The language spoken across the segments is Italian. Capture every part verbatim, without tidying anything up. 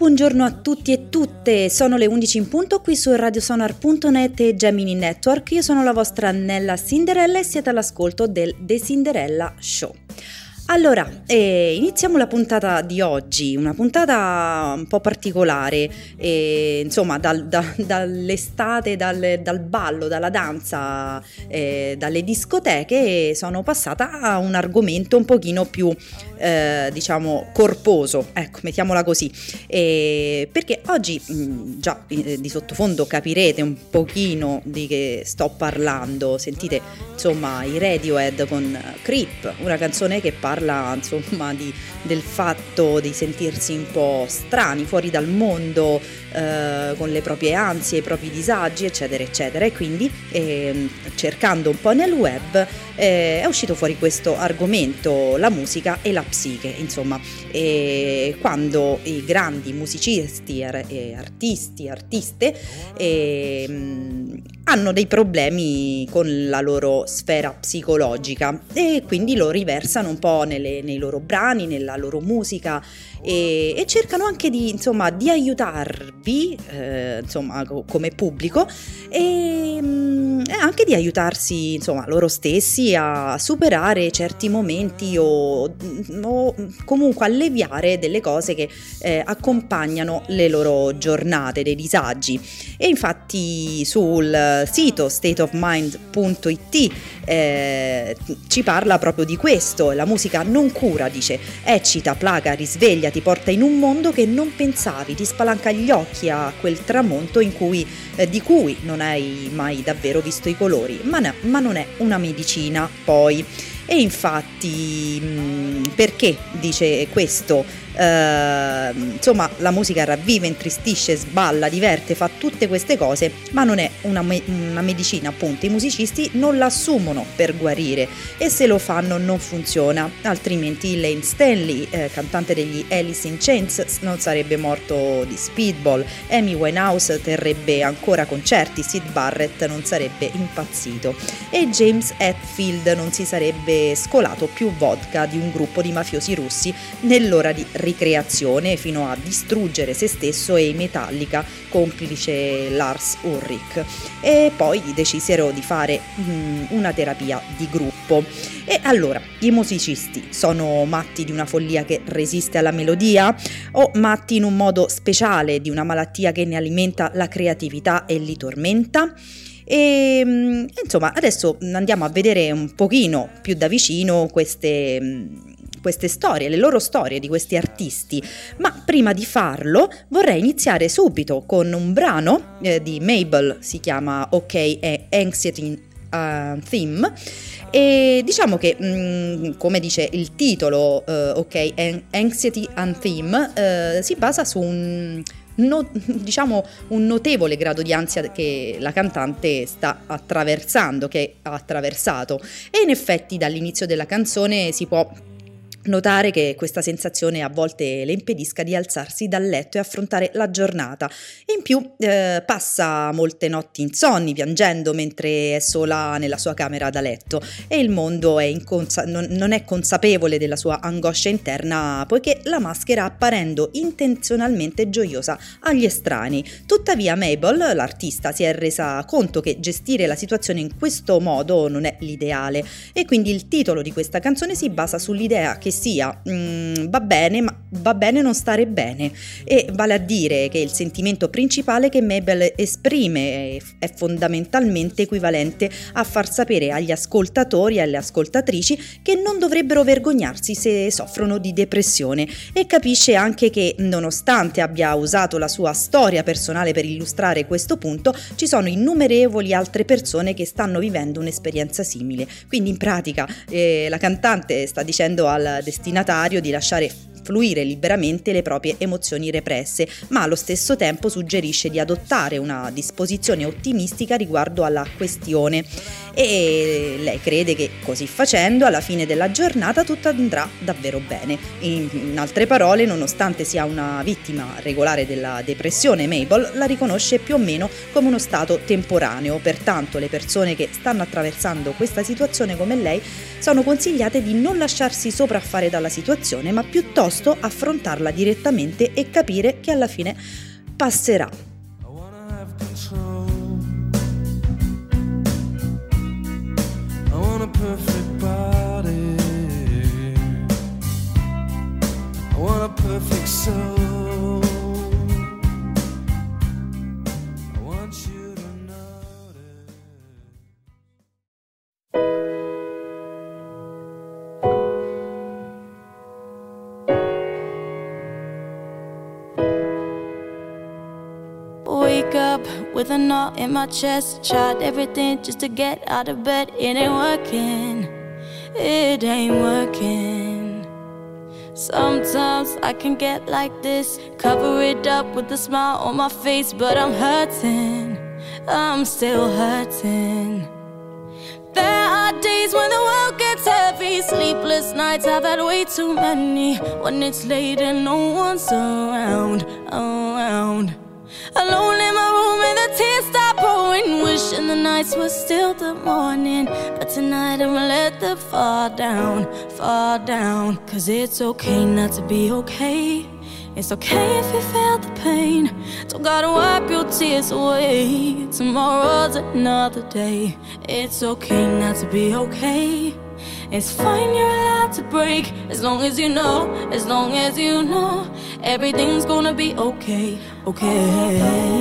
buongiorno a tutti e tutte, sono le undici in punto qui su radiosonar punto net e Gemini Network. Io sono la vostra Annella Cinderella e siete all'ascolto del The Cinderella Show. Allora, eh, iniziamo la puntata di oggi, una puntata un po' particolare, eh, insomma dal, da, dall'estate, dal, dal ballo, dalla danza, eh, dalle discoteche sono passata a un argomento un pochino più, eh, diciamo, corposo, ecco, mettiamola così, eh, perché oggi mh, già eh, di sottofondo capirete un pochino di che sto parlando, sentite insomma i Radiohead con Creep, una canzone che parla parla insomma di, del fatto di sentirsi un po' strani, fuori dal mondo, eh, con le proprie ansie, i propri disagi, eccetera eccetera, e quindi eh, cercando un po' nel web eh, è uscito fuori questo argomento, la musica e la psiche, insomma, e quando i grandi musicisti e artisti, artiste eh, hanno dei problemi con la loro sfera psicologica e quindi lo riversano un po' nelle, nei loro brani, nella loro musica e, e cercano anche di, insomma, di aiutarvi, eh, insomma, co- come pubblico e, e anche di aiutarsi, insomma, loro stessi a superare certi momenti o, o comunque alleviare delle cose che eh, accompagnano le loro giornate, dei disagi. E infatti sul sito state of mind punto it eh, ci parla proprio di questo. La musica non cura, dice, eccita, placa, risveglia, ti porta in un mondo che non pensavi, ti spalanca gli occhi a quel tramonto in cui, eh, di cui non hai mai davvero visto i colori, ma, no, ma non è una medicina poi. E infatti mh, perché dice questo? Uh, insomma, la musica ravviva, intristisce, sballa, diverte, fa tutte queste cose, ma non è una, me- una medicina, appunto. I musicisti non la assumono per guarire e se lo fanno non funziona, altrimenti Layne Staley, eh, cantante degli Alice in Chains, non sarebbe morto di speedball, Amy Winehouse terrebbe ancora concerti, Syd Barrett non sarebbe impazzito e James Hetfield non si sarebbe scolato più vodka di un gruppo di mafiosi russi nell'ora di ricreazione fino a distruggere se stesso e i Metallica, complice Lars Ulrich, e poi decisero di fare mm, una terapia di gruppo. E allora, i musicisti sono matti di una follia che resiste alla melodia o matti in un modo speciale di una malattia che ne alimenta la creatività e li tormenta? E insomma, adesso andiamo a vedere un pochino più da vicino queste queste storie, le loro storie di questi artisti, ma prima di farlo vorrei iniziare subito con un brano eh, di Mabel, si chiama OK Anxiety uh, Theme, e diciamo che mh, come dice il titolo, uh, OK Anxiety Theme, uh, si basa su un No, diciamo un notevole grado di ansia che la cantante sta attraversando, che ha attraversato, e in effetti dall'inizio della canzone si può notare che questa sensazione a volte le impedisca di alzarsi dal letto e affrontare la giornata. In più eh, passa molte notti insonni piangendo mentre è sola nella sua camera da letto e il mondo è inconsa- non, non è consapevole della sua angoscia interna, poiché la maschera apparendo intenzionalmente gioiosa agli estranei. Tuttavia Mabel, l'artista, si è resa conto che gestire la situazione in questo modo non è l'ideale e quindi il titolo di questa canzone si basa sull'idea che sia mm, va bene ma va bene non stare bene, e vale a dire che il sentimento principale che Mabel esprime è fondamentalmente equivalente a far sapere agli ascoltatori e alle ascoltatrici che non dovrebbero vergognarsi se soffrono di depressione, e capisce anche che nonostante abbia usato la sua storia personale per illustrare questo punto, ci sono innumerevoli altre persone che stanno vivendo un'esperienza simile. Quindi in pratica eh, la cantante sta dicendo al destinatario di lasciare fluire liberamente le proprie emozioni represse, ma allo stesso tempo suggerisce di adottare una disposizione ottimistica riguardo alla questione. e lei crede che così facendo alla fine della giornata tutto andrà davvero bene. In, in altre parole, nonostante sia una vittima regolare della depressione, Mabel la riconosce più o meno come uno stato temporaneo, pertanto le persone che stanno attraversando questa situazione come lei sono consigliate di non lasciarsi sopraffare dalla situazione, ma piuttosto affrontarla direttamente e capire che alla fine passerà. A perfect body, I want a perfect soul, I want you to notice. Wake up with a knot in my chest. Tried everything just to get out of bed. It ain't working, it ain't working. Sometimes I can get like this, cover it up with a smile on my face, but I'm hurting, I'm still hurting. There are days when the world gets heavy, sleepless nights, I've had way too many. When it's late and no one's around, around. Alone in my room and the tears start pouring, wishing the nights were still the morning. But tonight I'ma let them fall down, fall down. Cause it's okay not to be okay. It's okay if you feel the pain. Don't gotta wipe your tears away. Tomorrow's another day. It's okay not to be okay. It's fine, you're allowed to break. As long as you know, as long as you know, everything's gonna be okay, okay,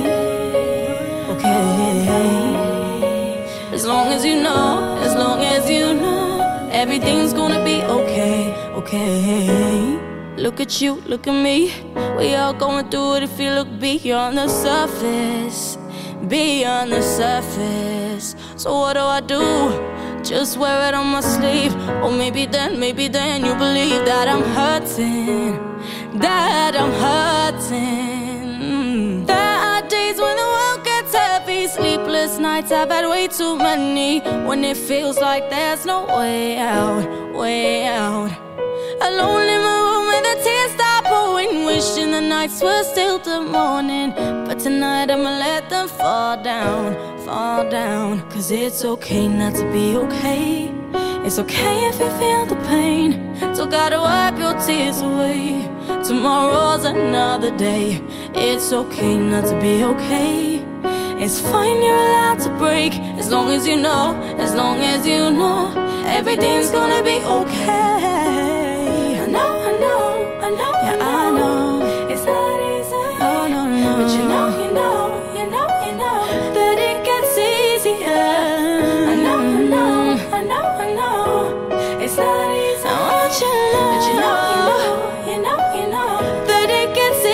okay. As long as you know, as long as you know, everything's gonna be okay, okay. Look at you, look at me, we all going through it if you look beyond the surface, beyond the surface. So what do I do? Just wear it on my sleeve. Or maybe then, maybe then you believe that I'm hurting, that I'm hurting. There are days when the world gets heavy, sleepless nights, I've had way too many. When it feels like there's no way out, way out. Alone in my room and the tears start pouring, wishing the nights were still the morning. But tonight I'ma let them fall down, fall down. Cause it's okay not to be okay. It's okay if you feel the pain. Don't gotta wipe your tears away. Tomorrow's another day. It's okay not to be okay. It's fine, you're allowed to break. As long as you know, as long as you know, everything's gonna be okay. I know, I know, I know, yeah, I know. It's not easy, oh, no, no. But you know, you know, you know, you know that it gets easier. I know, I know, I know, I know. It's not easy, I want you to know. But you know, you know, you know, you know that it gets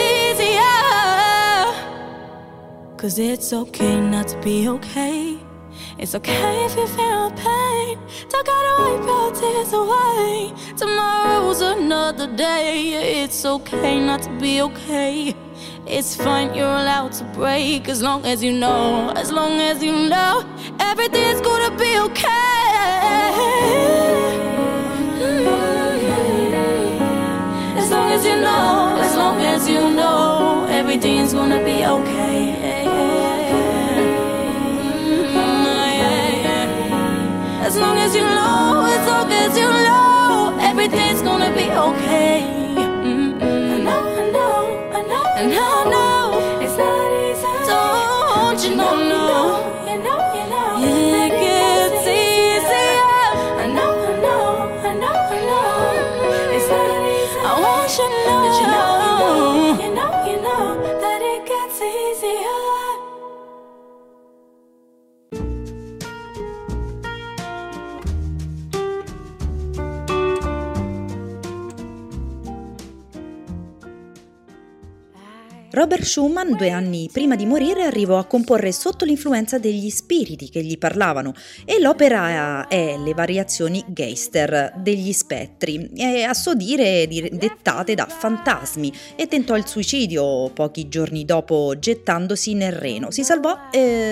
easier. Cause it's okay not to be okay. It's okay if you feel pain. Don't gotta wipe your tears away. Tomorrow's another day. It's okay not to be okay. It's fine, you're allowed to break. As long as you know, as long as you know, everything's gonna be okay. Mm-hmm. As long as you know, as long as you know, everything's gonna be okay. As long as you know, as long as you know, everything's gonna be okay. Mm-mm. I know, I know, I know, and I know it's not easy. Don't you know, no, you know, you know, it gets easier. I know, I know, I know, I know, it's not easy. I want you to know, that you know, you know, you know that it gets Robert Schumann, due anni prima di morire, arrivò a comporre sotto l'influenza degli spiriti che gli parlavano e l'opera è Le variazioni Geister degli spettri, è a suo dire dettate da fantasmi, e tentò il suicidio pochi giorni dopo gettandosi nel Reno. Si salvò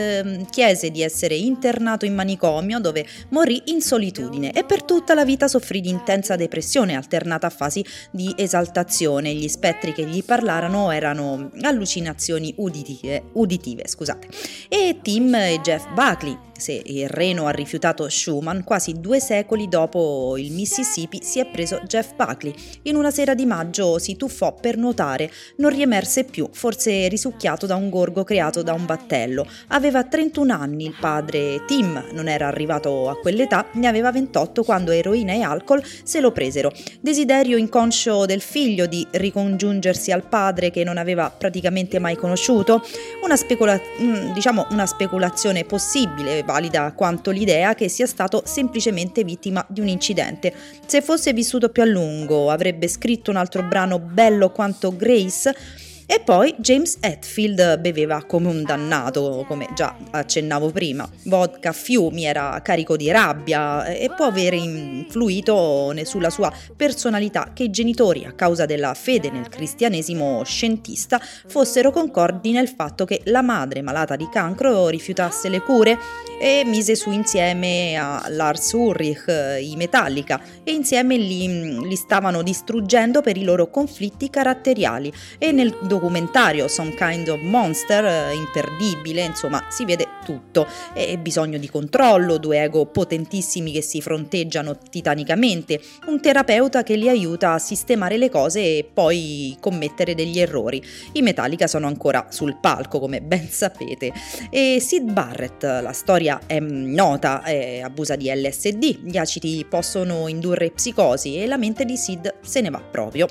e chiese di essere internato in manicomio, dove morì in solitudine e per tutta la vita soffrì di intensa depressione alternata a fasi di esaltazione. Gli spettri che gli parlarono erano allucinazioni uditive, uditive scusate. E Tim e Jeff Buckley, se il Reno ha rifiutato Schumann, quasi due secoli dopo il Mississippi si è preso Jeff Buckley. In una sera di maggio si tuffò per nuotare, non riemerse più, forse risucchiato da un gorgo creato da un battello. Aveva trentuno anni, il padre Tim non era arrivato a quell'età, ne aveva ventotto quando eroina e alcol se lo presero. Desiderio inconscio del figlio di ricongiungersi al padre che non aveva praticamente mai conosciuto, una, specula- diciamo una speculazione possibile, valida quanto l'idea che sia stato semplicemente vittima di un incidente. Se fosse vissuto più a lungo avrebbe scritto un altro brano bello quanto Grace. E poi James Hetfield beveva come un dannato, come già accennavo prima. Vodka a fiumi, era carico di rabbia e può aver influito sulla sua personalità che i genitori, a causa della fede nel cristianesimo scientista, fossero concordi nel fatto che la madre, malata di cancro, rifiutasse le cure e mise su insieme a Lars Ulrich i Metallica, e insieme li, li stavano distruggendo per i loro conflitti caratteriali. E nel documentario Some Kind of Monster, imperdibile, insomma si vede tutto, e bisogno di controllo, due ego potentissimi che si fronteggiano titanicamente, un terapeuta che li aiuta a sistemare le cose e poi commettere degli errori. I Metallica sono ancora sul palco, come ben sapete. E Syd Barrett, la storia è nota, è, abusa di L S D, gli acidi possono indurre psicosi e la mente di Syd se ne va proprio.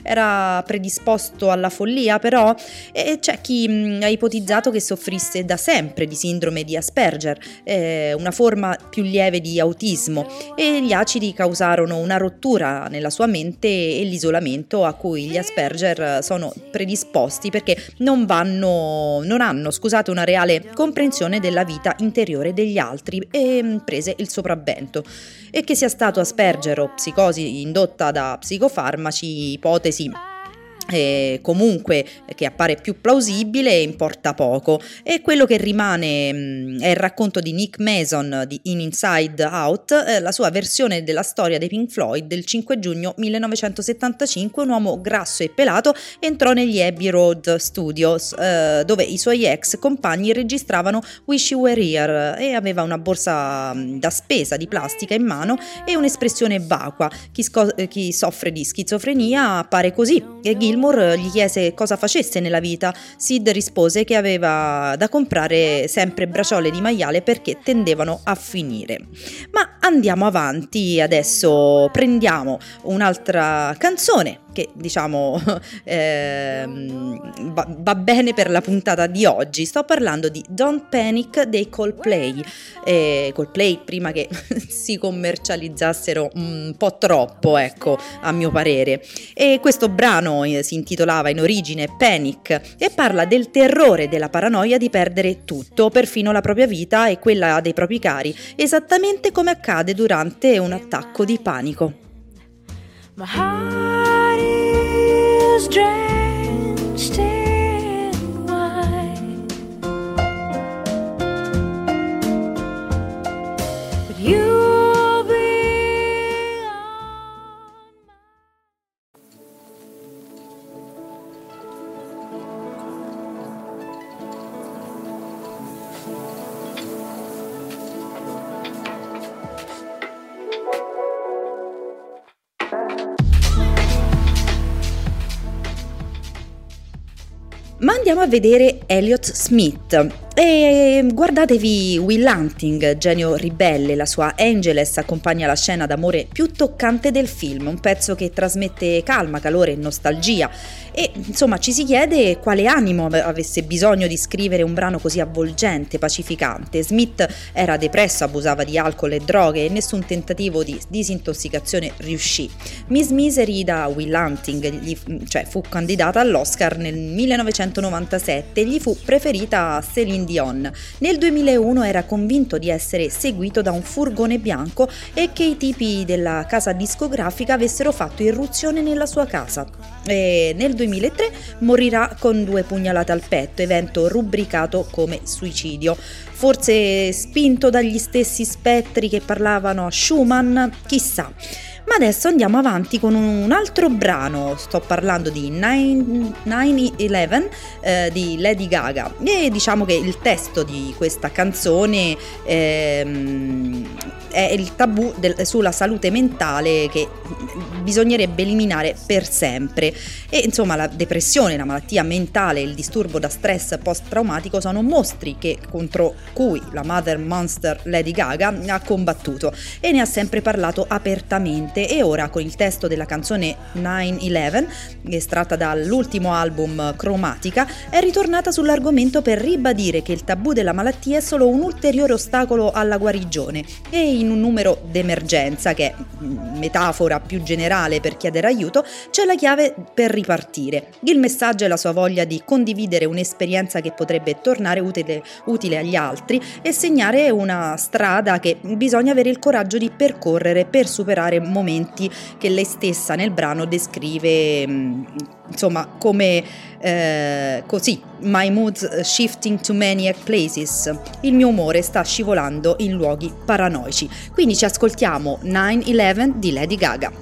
Era predisposto alla follia però, e c'è chi mh, ha ipotizzato che soffrisse da sempre di sindrome di Asperger, eh, una forma più lieve di autismo, e gli acidi causarono una rottura nella sua mente e l'isolamento a cui gli Asperger sono predisposti perché non vanno, non hanno, scusate, una reale comprensione della vita interiore degli altri, e prese il sopravvento. E che sia stato Asperger o psicosi indotta da psicofarmaci, ipotesi E comunque che appare più plausibile, importa poco. E quello che rimane mh, è il racconto di Nick Mason di In Inside Out, eh, la sua versione della storia dei Pink Floyd del cinque giugno millenovecentosettantacinque. Un uomo grasso e pelato entrò negli Abbey Road Studios, eh, dove i suoi ex compagni registravano Wish You Were Here, e aveva una borsa mh, da spesa di plastica in mano e un'espressione vacua. Chi, sco- chi soffre di schizofrenia appare così. E Gilmour gli chiese cosa facesse nella vita. Sid rispose che aveva da comprare sempre bracciole di maiale perché tendevano a finire. Ma andiamo avanti, adesso prendiamo un'altra canzone che diciamo eh, va, va bene per la puntata di oggi. Sto parlando di Don't Panic dei Coldplay. eh, Coldplay prima che si commercializzassero un po' troppo, ecco, a mio parere. E questo brano eh, si intitolava in origine Panic e parla del terrore e della paranoia di perdere tutto, perfino la propria vita e quella dei propri cari, esattamente come accade durante un attacco di panico. My heart is drenched in wine, but you'll be on my... Ma andiamo a vedere Elliott Smith. E guardatevi Will Hunting, genio ribelle, la sua Angeles accompagna la scena d'amore più toccante del film, un pezzo che trasmette calma, calore e nostalgia e insomma ci si chiede quale animo avesse bisogno di scrivere un brano così avvolgente, pacificante. Smith era depresso, abusava di alcol e droghe e nessun tentativo di disintossicazione riuscì. Miss Misery da Will Hunting gli, cioè, fu candidata all'Oscar nel millenovecentonovantasette e gli fu preferita a Celine Dion. Nel duemilauno era convinto di essere seguito da un furgone bianco e che i tipi della casa discografica avessero fatto irruzione nella sua casa. E nel duemilatré morirà con due pugnalate al petto, evento rubricato come suicidio. Forse spinto dagli stessi spettri che parlavano a Schumann, chissà. Ma adesso andiamo avanti con un altro brano, sto parlando di nine eleven eh, di Lady Gaga e diciamo che il testo di questa canzone ehm, è il tabù del, sulla salute mentale che bisognerebbe eliminare per sempre e insomma la depressione, la malattia mentale e il disturbo da stress post-traumatico sono mostri che, contro cui la Mother Monster Lady Gaga ha combattuto e ne ha sempre parlato apertamente. E ora con il testo della canzone nine eleven, estratta dall'ultimo album Chromatica, è ritornata sull'argomento per ribadire che il tabù della malattia è solo un ulteriore ostacolo alla guarigione e in un numero d'emergenza, che è metafora più generale per chiedere aiuto, c'è la chiave per ripartire. Il messaggio è la sua voglia di condividere un'esperienza che potrebbe tornare utile, utile agli altri e segnare una strada che bisogna avere il coraggio di percorrere per superare momenti che lei stessa nel brano descrive insomma come eh, così: my mood's shifting to maniac places, il mio umore sta scivolando in luoghi paranoici. Quindi ci ascoltiamo nine eleven di Lady Gaga.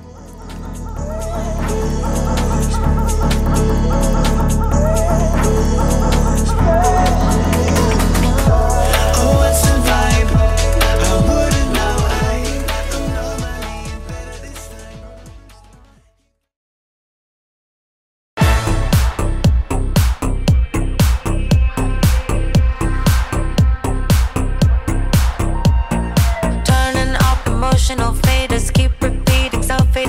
Emotional faders keep repeating self-hate.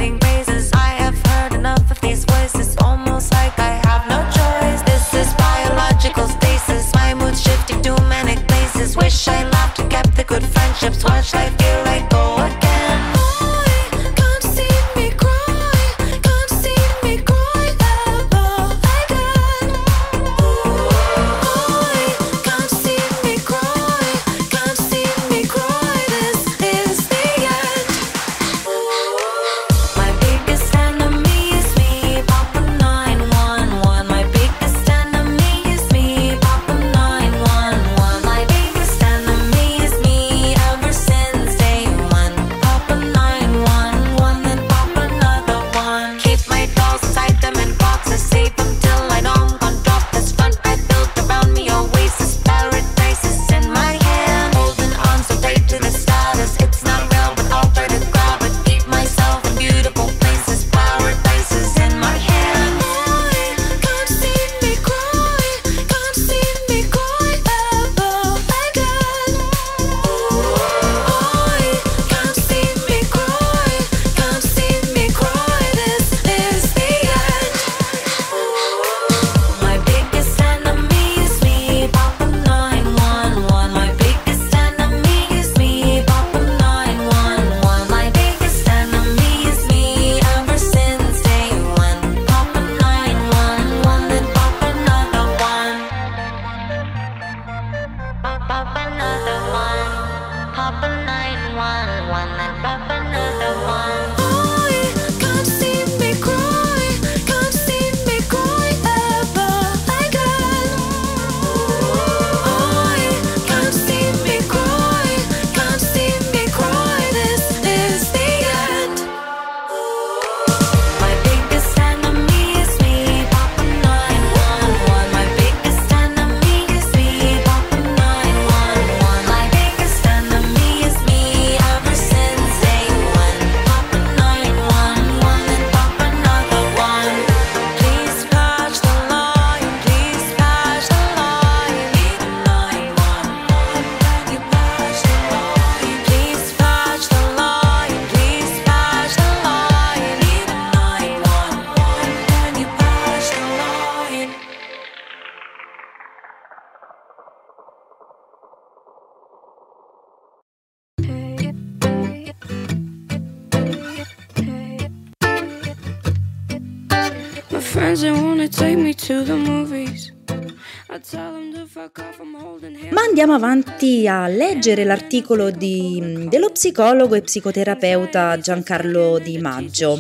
friends that wanna take me to the movies. I tell them to fuck off, I'm holding hands. Ma andiamo avanti a leggere l'articolo di, dello psicologo e psicoterapeuta Giancarlo Di Maggio.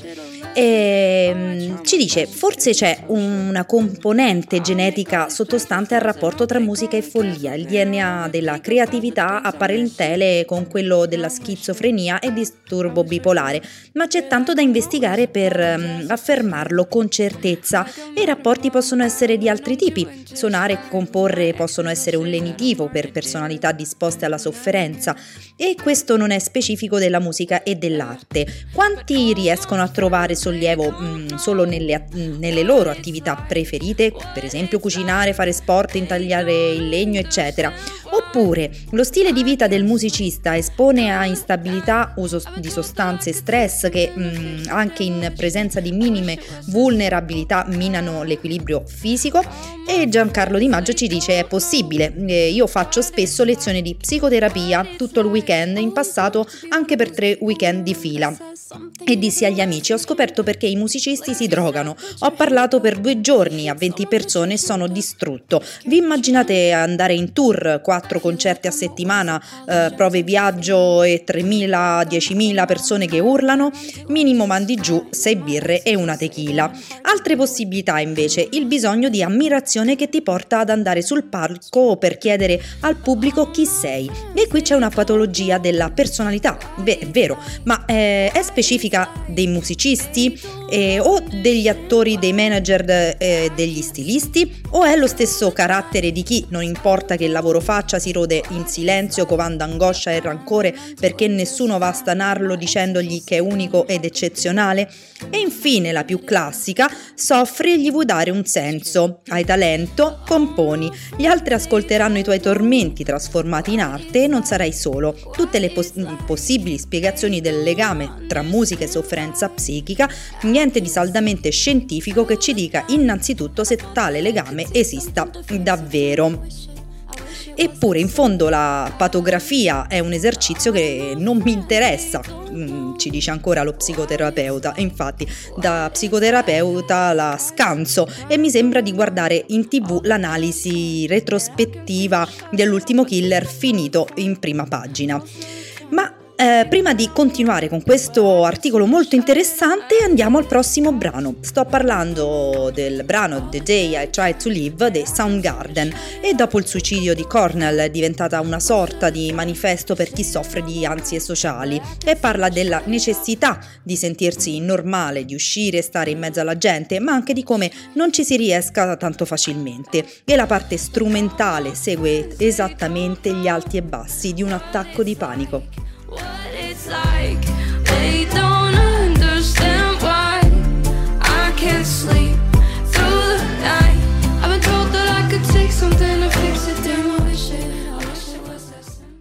E, mm, ci dice: forse c'è una componente genetica sottostante al rapporto tra musica e follia. Il D N A della creatività ha parentele con quello della schizofrenia e disturbo bipolare, ma c'è tanto da investigare per um, affermarlo con certezza. E i rapporti possono essere di altri tipi. Suonare e comporre possono essere un lenitivo per personalità disposte alla sofferenza, e questo non è specifico della musica e dell'arte. Quanti riescono a trovare sollievo mh, solo nelle, nelle loro attività preferite, per esempio cucinare, fare sport, intagliare il legno, eccetera? Oppure lo stile di vita del musicista espone a instabilità, uso di sostanze e stress che mh, anche in presenza di minime vulnerabilità minano l'equilibrio fisico? E Giancarlo Di Maggio ci dice: è possibile, eh, io faccio spesso lezioni di psicoterapia tutto il weekend, in passato anche per tre weekend di fila. E dissi agli amici: ho scoperto perché i musicisti si drogano. Ho parlato per due giorni a venti persone e sono distrutto. Vi immaginate andare in tour, quattro concerti a settimana, eh, prove viaggio e tremila diecimila persone che urlano? Minimo mandi giù sei birre e una tequila. Altre possibilità invece: il bisogno di ammirazione che ti porta ad andare sul palco per chiedere al pubblico chi sei. E qui c'è una patologia della personalità. Beh, è vero, ma eh, è specifica dei musicisti eh, o degli attori, dei manager, eh, degli stilisti? O è lo stesso carattere di chi, non importa che lavoro faccia, si rode in silenzio, covando angoscia e rancore perché nessuno va a stanarlo dicendogli che è unico ed eccezionale? E infine la più classica: soffri e gli vuoi dare un senso. Hai talento, componi. Gli altri ascolteranno i tuoi tormenti trasformati in arte e non sarai solo. Tutte le pos- possibili spiegazioni del legame tra musica e sofferenza psichica, niente di saldamente scientifico che ci dica innanzitutto se tale legame esista davvero. Eppure in fondo la patografia è un esercizio che non mi interessa, ci dice ancora lo psicoterapeuta, e infatti da psicoterapeuta la scanso e mi sembra di guardare in tv l'analisi retrospettiva dell'ultimo killer finito in prima pagina. Ma Eh, prima di continuare con questo articolo molto interessante, andiamo al prossimo brano. Sto parlando del brano The Day I Tried to Live dei Soundgarden, e dopo il suicidio di Cornell è diventata una sorta di manifesto per chi soffre di ansie sociali, e parla della necessità di sentirsi normale, di uscire e stare in mezzo alla gente, ma anche di come non ci si riesca tanto facilmente. E la parte strumentale segue esattamente gli alti e bassi di un attacco di panico. What it's like, they don't understand why I can't sleep through the night. I've been told that I could take something to fix it. Damn, I wish it, I wish it was that simple.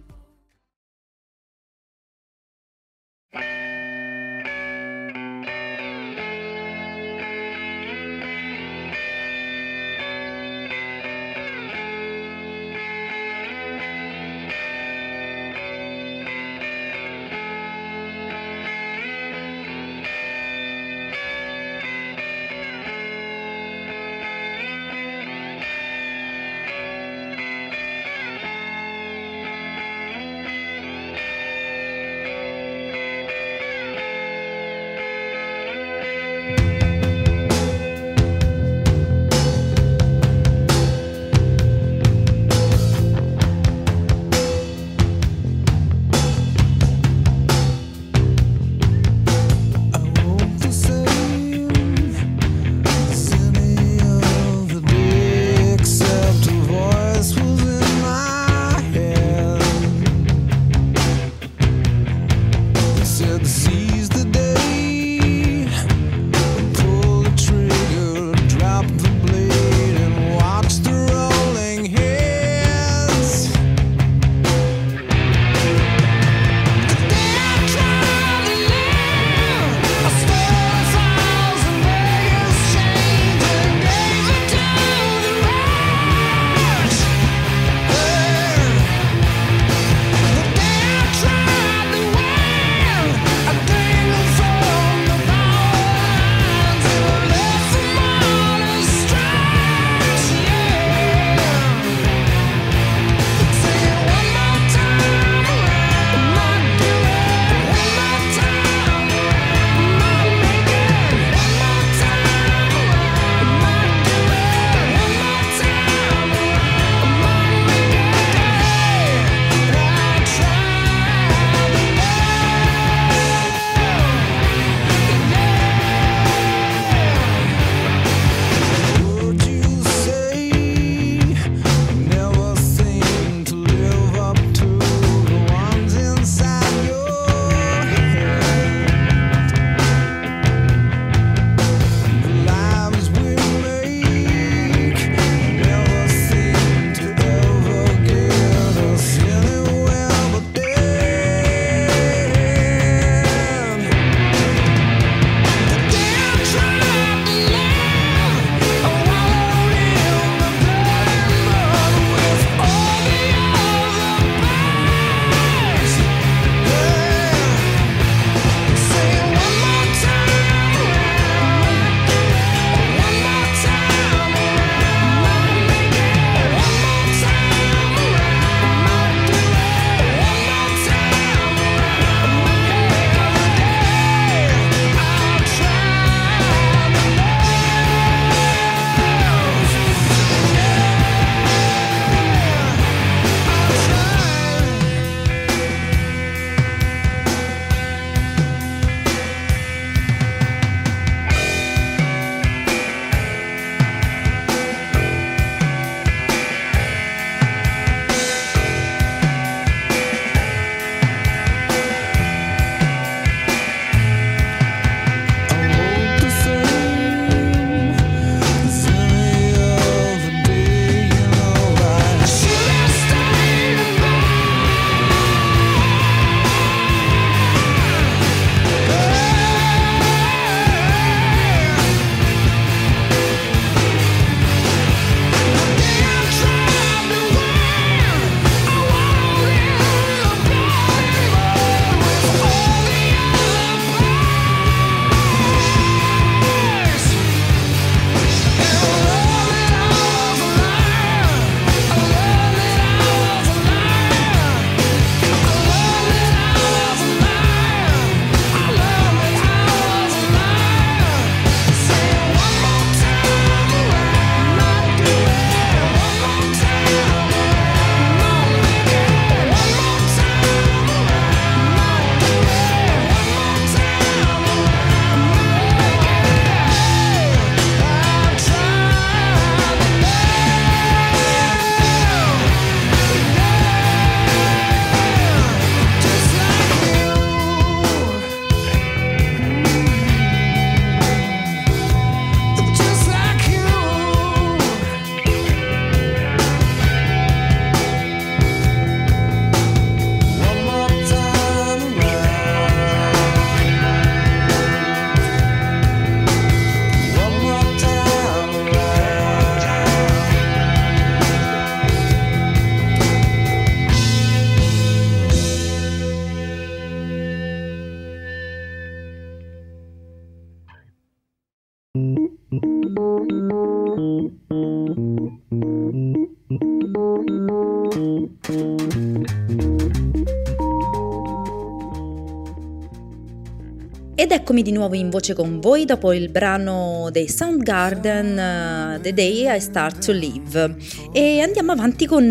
Ed eccomi di nuovo in voce con voi dopo il brano dei Soundgarden, uh, The Day I Start to Live, e andiamo avanti con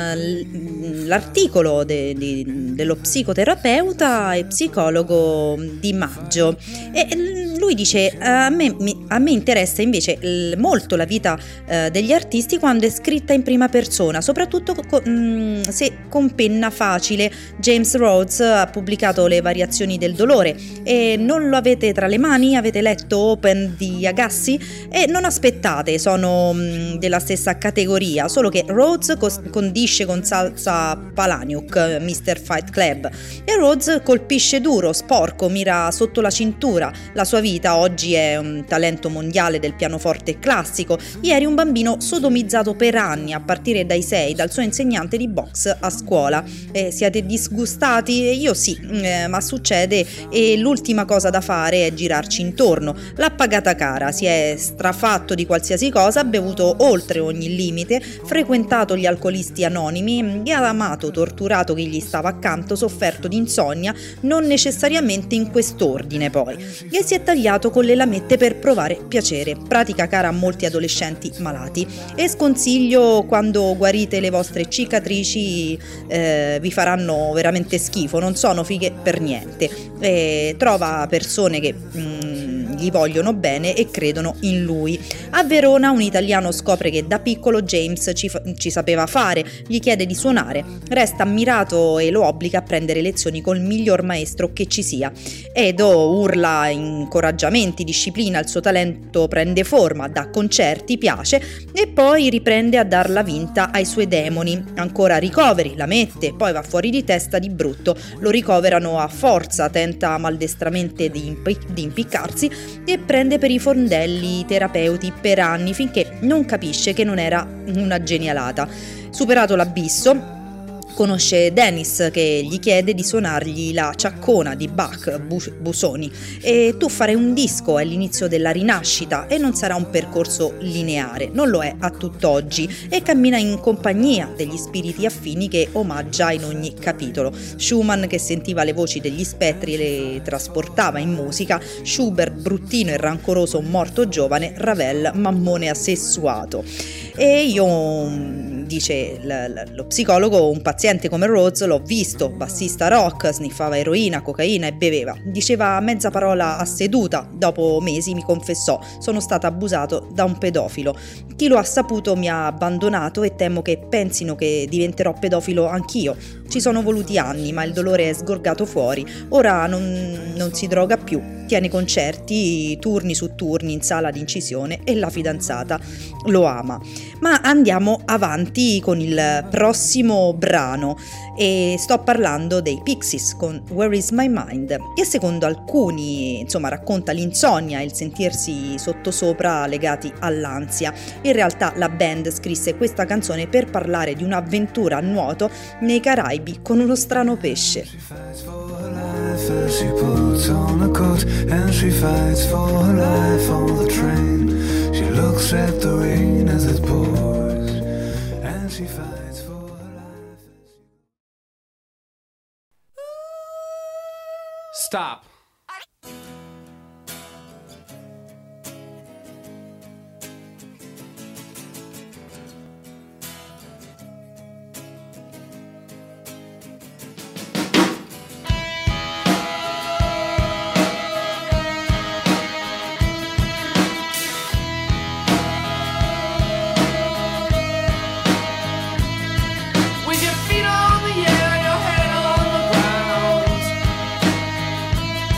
uh, l'articolo de, de, dello psicoterapeuta e psicologo Di Maggio, e lui dice a me, a me interessa invece molto la vita uh, degli artisti quando è scritta in prima persona, soprattutto co- um, se con penna facile. James Rhodes ha pubblicato Le variazioni del dolore e non lo avete tra le mani? Avete letto Open di Agassi? E non aspettate, sono mh, della stessa categoria, solo che Rhodes cos- condisce con salsa Palahniuk, mister Fight Club, e Rhodes colpisce duro, sporco, mira sotto la cintura. La sua vita oggi è un talento mondiale del pianoforte classico, ieri un bambino sodomizzato per anni a partire dai sei dal suo insegnante di box a scuola. Eh, siete disgustati? Io sì, eh, ma succede, e l'ultima cosa da fare è girarci intorno. L'ha pagata cara, si è strafatto di qualsiasi cosa, ha bevuto oltre ogni limite, frequentato gli alcolisti anonimi e ha amato, torturato chi gli stava accanto, sofferto di insonnia, non necessariamente in quest'ordine poi, e si è tagliato con le lamette per provare piacere, pratica cara a molti adolescenti malati. E sconsiglio, quando guarite le vostre cicatrici eh, vi faranno veramente schifo, non sono fighe per niente. E trova persone che mm, gli vogliono bene e credono in lui. A Verona un italiano scopre che da piccolo James ci, ci sapeva fare, gli chiede di suonare, resta ammirato e lo obbliga a prendere lezioni col miglior maestro che ci sia. Edo urla incoraggiamenti, disciplina, il suo talento prende forma, dà concerti, piace, e poi riprende a darla vinta ai suoi demoni. Ancora ricoveri, la mette, poi va fuori di testa di brutto, lo ricoverano a forza, tenta maldestramente di, impic- di impiccarsi e prende per i fondelli terapeuti per anni, finché non capisce che non era una genialata. Superato l'abisso, conosce Dennis che gli chiede di suonargli la ciaccona di Bach, Busoni, e tu farai un disco, è l'inizio della rinascita e non sarà un percorso lineare, non lo è a tutt'oggi, e cammina in compagnia degli spiriti affini che omaggia in ogni capitolo. Schumann che sentiva le voci degli spettri e le trasportava in musica, Schubert bruttino e rancoroso morto giovane, Ravel mammone assessuato. E io, dice lo psicologo, un paziente come Rhodes l'ho visto, bassista rock, sniffava eroina, cocaina e beveva, diceva mezza parola a seduta, dopo mesi mi confessò, sono stato abusato da un pedofilo. Chi lo ha saputo mi ha abbandonato e temo che pensino che diventerò pedofilo anch'io. Ci sono voluti anni, ma il dolore è sgorgato fuori, ora non, non si droga più, tiene concerti, turni su turni in sala d'incisione e la fidanzata lo ama. Ma andiamo avanti con il prossimo brano e sto parlando dei Pixies con Where Is My Mind, che secondo alcuni insomma racconta l'insonnia e il sentirsi sottosopra legati all'ansia. In realtà la band scrisse questa canzone per parlare di un'avventura a nuoto nei Caraibi con uno strano pesce. She puts on a coat and she fights for her life on the train. She looks at the rain as it pours and she fights for her life. Stop. With your feet on the air, your head on the ground.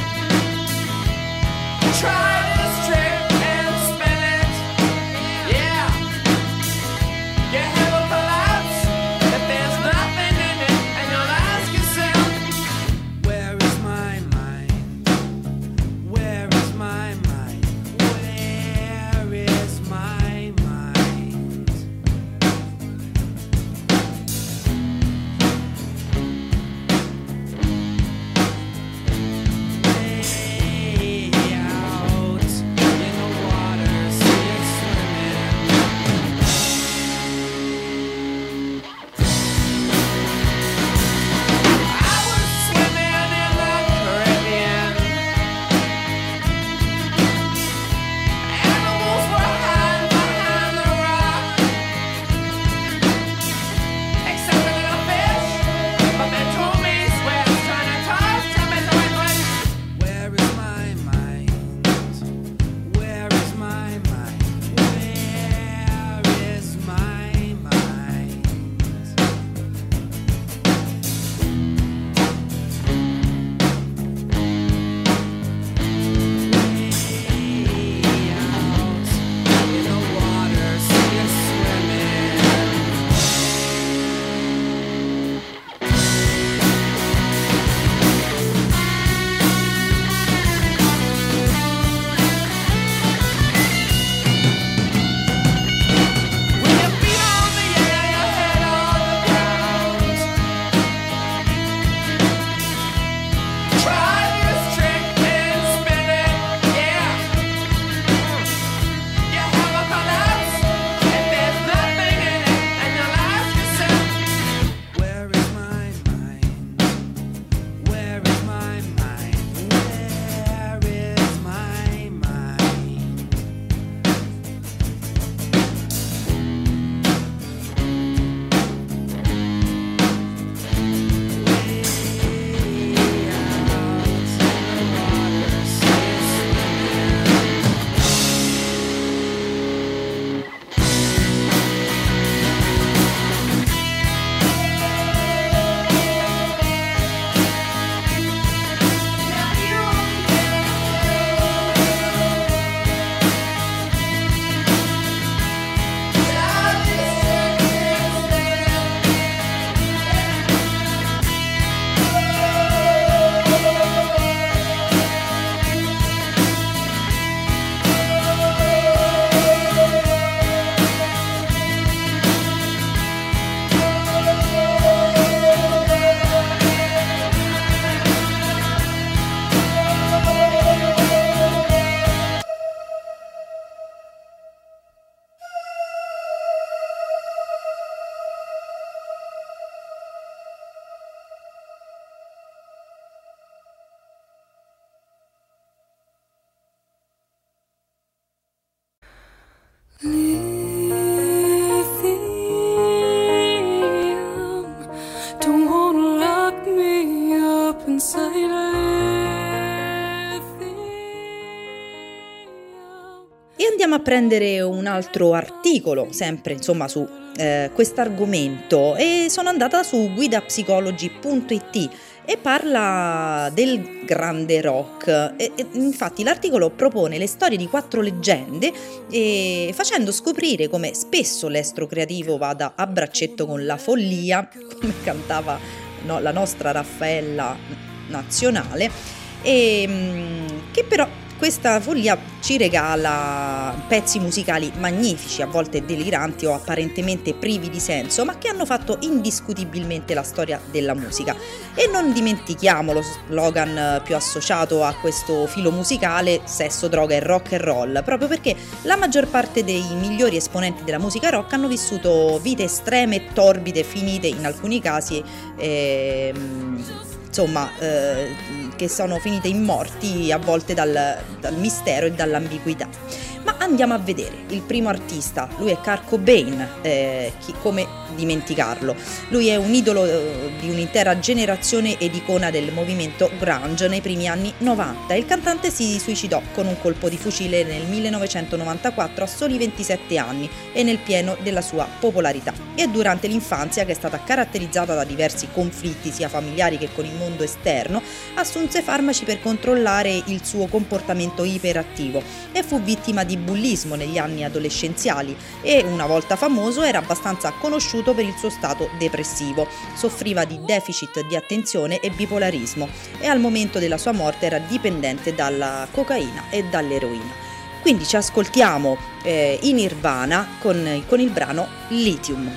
E andiamo a prendere un altro articolo, sempre insomma su eh, quest'argomento, e sono andata su guida psicology punto it e parla del grande rock. E, e, infatti l'articolo propone le storie di quattro leggende, e facendo scoprire come spesso l'estro creativo vada a braccetto con la follia, come cantava no, la nostra Raffaella Nazionale, e che però questa follia ci regala pezzi musicali magnifici, a volte deliranti o apparentemente privi di senso, ma che hanno fatto indiscutibilmente la storia della musica. E non dimentichiamo lo slogan più associato a questo filo musicale: sesso, droga e rock and roll, proprio perché la maggior parte dei migliori esponenti della musica rock hanno vissuto vite estreme, torbide, finite in alcuni casi ehm, insomma eh, che sono finite in morti, a volte dal, dal mistero e dall'ambiguità. Ma andiamo a vedere il primo artista. Lui è Kurt Cobain, eh, chi, come dimenticarlo. Lui è un idolo eh, di un'intera generazione ed icona del movimento grunge nei primi anni novanta. Il cantante si suicidò con un colpo di fucile nel millenovecentonovantaquattro a soli ventisette anni e nel pieno della sua popolarità. E durante l'infanzia, che è stata caratterizzata da diversi conflitti sia familiari che con il mondo esterno, assunse farmaci per controllare il suo comportamento iperattivo e fu vittima di di bullismo negli anni adolescenziali, e una volta famoso era abbastanza conosciuto per il suo stato depressivo. Soffriva di deficit di attenzione e bipolarismo, e al momento della sua morte era dipendente dalla cocaina e dall'eroina. Quindi ci ascoltiamo eh, in Nirvana con, con il brano Lithium.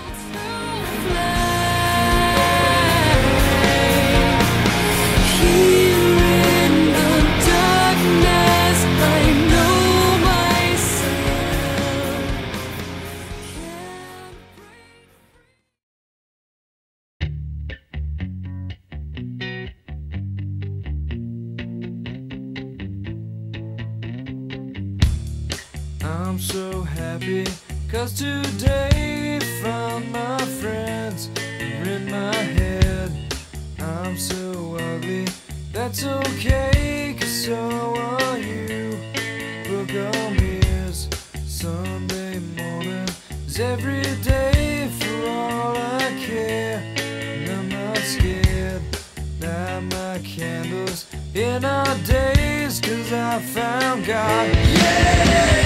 I'm so happy, cause today found my friends are in my head. I'm so ugly, that's okay, cause so are you. Book on mirrors, Sunday morning is every day for all I care. And I'm not scared, light my candles in our days, cause I found God. Yeah!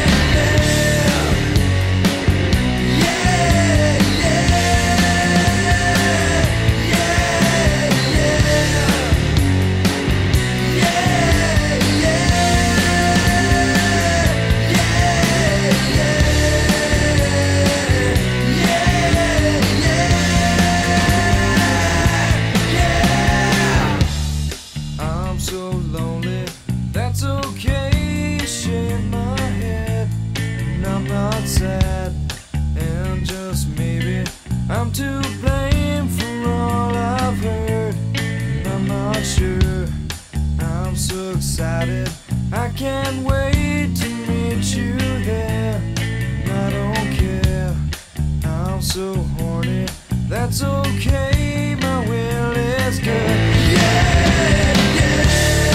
Sad, and just maybe I'm to blame for all I've heard, and I'm not sure. I'm so excited, I can't wait to meet you there. And I don't care, I'm so horny, that's okay, my will is good. Yeah, yeah,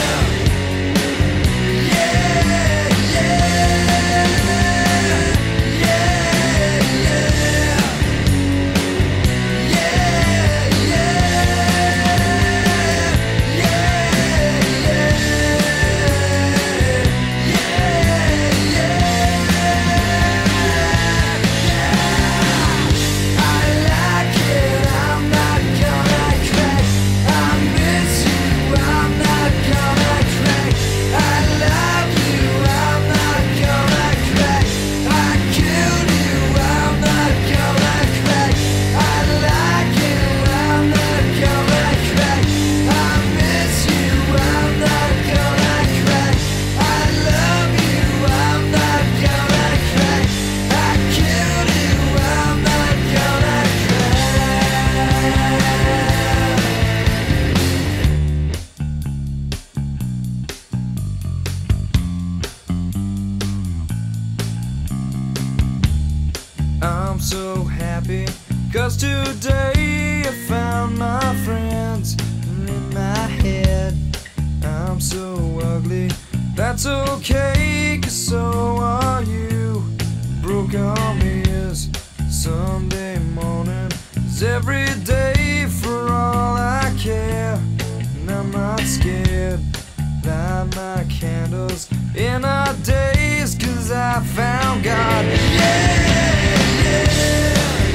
yeah, yeah. So happy, cause today I found my friends in my head. I'm so ugly, that's okay, cause so are you. Broke arm is Sunday morning is every day for all I care. And I'm not scared. Light my candles in our days, 'cause I found God. Yeah, yeah.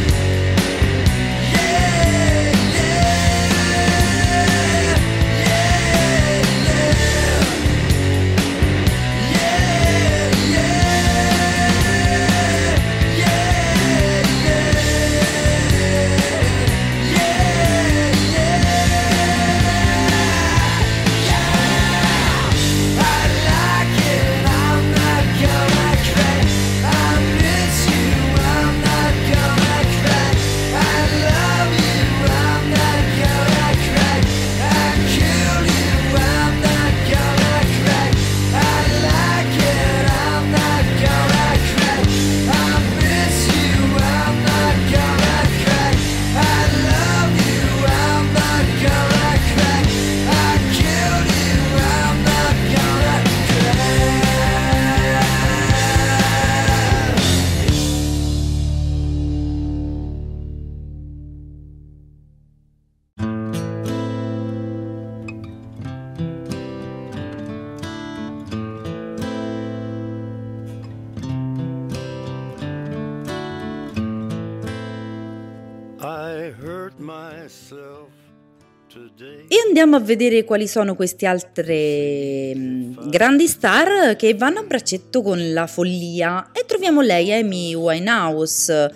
E andiamo a vedere quali sono queste altre mh, grandi star che vanno a braccetto con la follia, e troviamo lei, Amy Winehouse,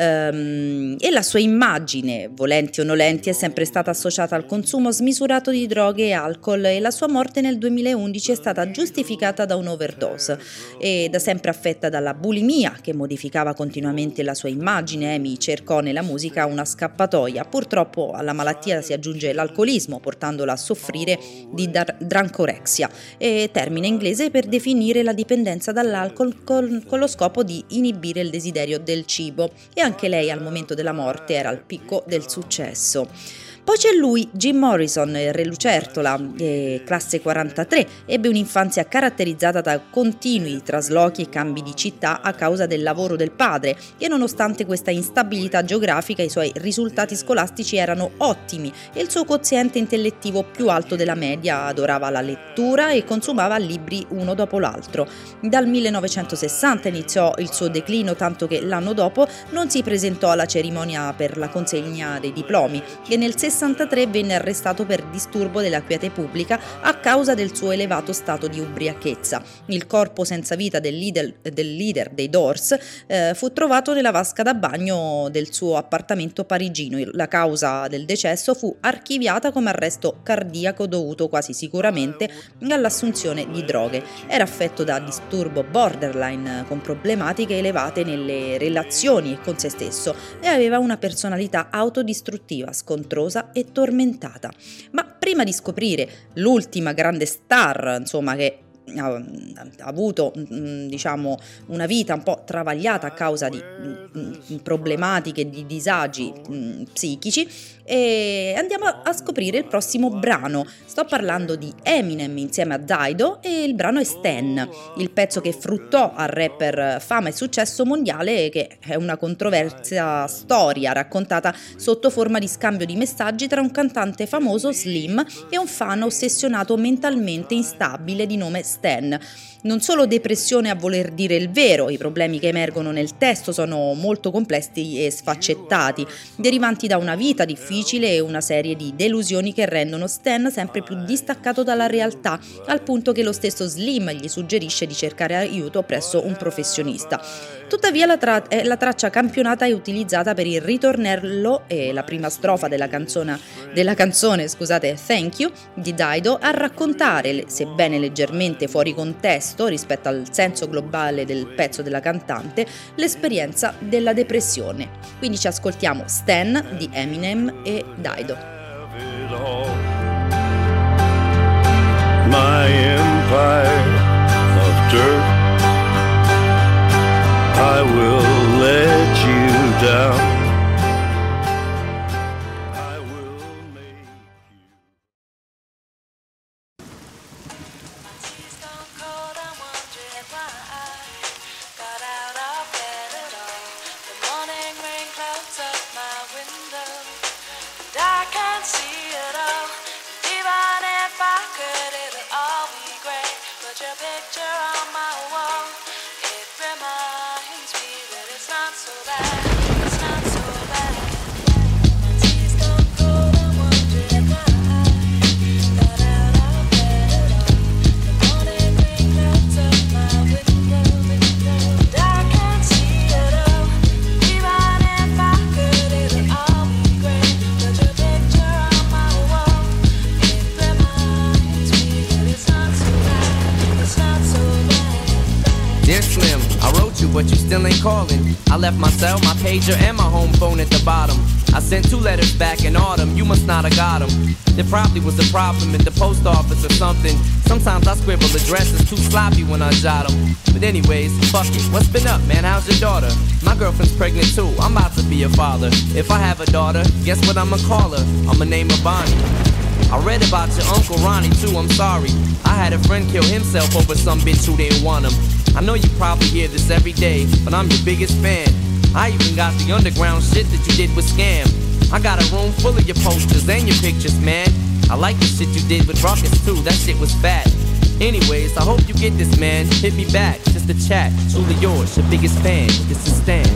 ehm, e la sua immagine, volenti o nolenti, è sempre stata associata al consumo smisurato di droghe e alcol, e la sua morte nel duemilaundici è stata giustificata da un'overdose. E da sempre affetta dalla bulimia, che modificava continuamente la sua immagine, Amy cercò nella musica una scappatoia. Purtroppo alla malattia si aggiunge l'alcolismo, portandola a soffrire di dar- drancorexia, e termine inglese per definire la dipendenza dall'alcol con, con lo scopo di inibire il desiderio del cibo, e anche lei al momento della morte era al picco del successo. Poi c'è lui, Jim Morrison, il re lucertola, eh, classe quarantatré, ebbe un'infanzia caratterizzata da continui traslochi e cambi di città a causa del lavoro del padre, e nonostante questa instabilità geografica i suoi risultati scolastici erano ottimi e il suo quoziente intellettivo più alto della media. Adorava la lettura e consumava libri uno dopo l'altro. Dal millenovecentosessanta iniziò il suo declino, tanto che l'anno dopo non si presentò alla cerimonia per la consegna dei diplomi, e nel sessantatré venne arrestato per disturbo della quiete pubblica a causa del suo elevato stato di ubriachezza. Il corpo senza vita del leader, del leader dei Doors eh, fu trovato nella vasca da bagno del suo appartamento parigino. La causa del decesso fu archiviata come arresto cardiaco dovuto quasi sicuramente all'assunzione di droghe. Era affetto da disturbo borderline con problematiche elevate nelle relazioni con se stesso, e aveva una personalità autodistruttiva, scontrosa e tormentata. Ma prima di scoprire l'ultima grande star, insomma, che ha avuto diciamo una vita un po' travagliata a causa di problematiche, di disagi psichici, e andiamo a scoprire il prossimo brano. Sto parlando di Eminem insieme a Dido, e il brano è Stan, il pezzo che fruttò al rapper fama e successo mondiale, che è una controversa storia raccontata sotto forma di scambio di messaggi tra un cantante famoso, Slim, e un fan ossessionato mentalmente instabile di nome Stan. Non solo depressione a voler dire il vero, i problemi che emergono nel testo sono molto complessi e sfaccettati, derivanti da una vita difficile e una serie di delusioni che rendono Stan sempre più distaccato dalla realtà, al punto che lo stesso Slim gli suggerisce di cercare aiuto presso un professionista. Tuttavia la, tra- la traccia campionata è utilizzata per il ritornello e la prima strofa della canzone, della canzone scusate, Thank You di Dido, a raccontare, sebbene leggermente fuori contesto rispetto al senso globale del pezzo della cantante, l'esperienza della depressione. Quindi ci ascoltiamo Stan di Eminem e Dido. My empire of dirt, I will let you down. I will make you. My tea's gone cold, I'm wondering why. Slim, I wrote you, but you still ain't calling. I left my cell, my pager, and my home phone at the bottom. I sent two letters back in autumn, you must not have got them. There probably was a problem at the post office or something. Sometimes I scribble addresses too sloppy when I jot them. But anyways, fuck it, what's been up, man? How's your daughter? My girlfriend's pregnant too, I'm about to be a father. If I have a daughter, guess what I'ma call her? I'ma name her Bonnie. I read about your Uncle Ronnie too, I'm sorry. I had a friend kill himself over some bitch who didn't want him. I know you probably hear this every day, but I'm your biggest fan. I even got the underground shit that you did with Scam. I got a room full of your posters and your pictures, man. I like the shit you did with Ruckus too, that shit was fat. Anyways, I hope you get this, man. Hit me back, just a chat. Truly yours, your biggest fan. This is Stan.